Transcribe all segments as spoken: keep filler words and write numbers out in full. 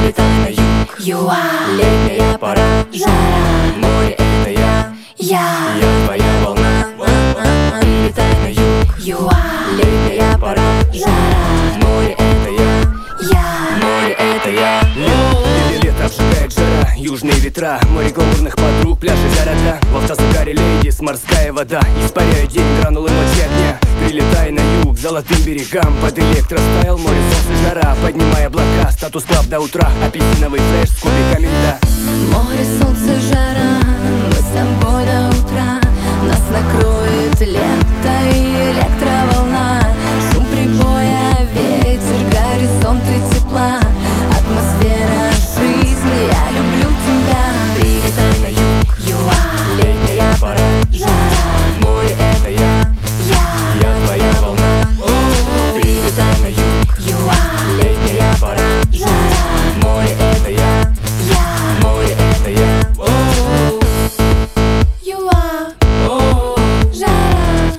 Прилетай на юг, юа. Летняя пора, жара. Море это я, я, я твоя волна. Прилетай на юг, юа. Летняя пора, жара. Море это я, я, море это я. Лето обжигает жара, южные ветра, море гламурных подруг, пляжи города. В автозагаре ледис, морская вода. Испаряю день, гранулы ночи огня. Прилетай на юг, золотым берегам. Под электростайл, море, солнце, жара. Поднимай облака, статус клаб до утра. Апельсиновый флеш с кубиками льда. Море, солнце, жара. Мы с тобой до утра. Нас накроет лето и электроволна. Шум прибоя, ветер, горизонт и тепла. Атмосфера жизни, я люблю тебя. Прилетай на юг, юа. Летняя пора, жара. Море это я, я, я твоя волна. Прилетай на юг, юа. Летняя пора, жара. Море это я, я, море это я. Юа, жара,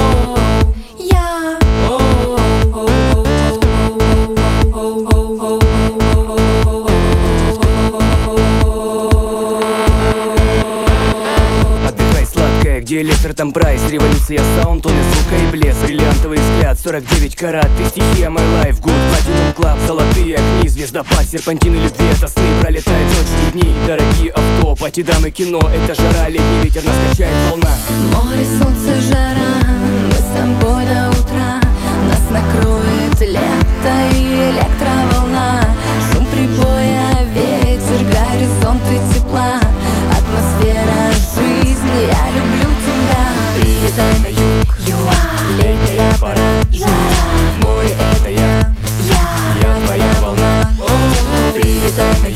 я. Отдыхай, сладкая, где электро, там прайс. Революция, саунд, он и звука и блеск. Бриллиантовый взгляд, сорок девять карат. Ты стихия, мой лайф, гуд, платинум клаб. Золотые огни, звездопад, серпантины любви. Это сны, пролетают ночи и дни. Дорогие авто, пати, дамы, кино. Это жара, летний ветер, нас качает волна. Море, солнце, жара. Мы с тобой до утра. Нас накроет лето и электроволна. Шум прибоя, ветер, горизонт и тепла. Атмосфера жизни, я люблю тебя. Прилетай на юг, юа. Летняя пора, жара. Море это я, я, я твоя волна. Прилетай на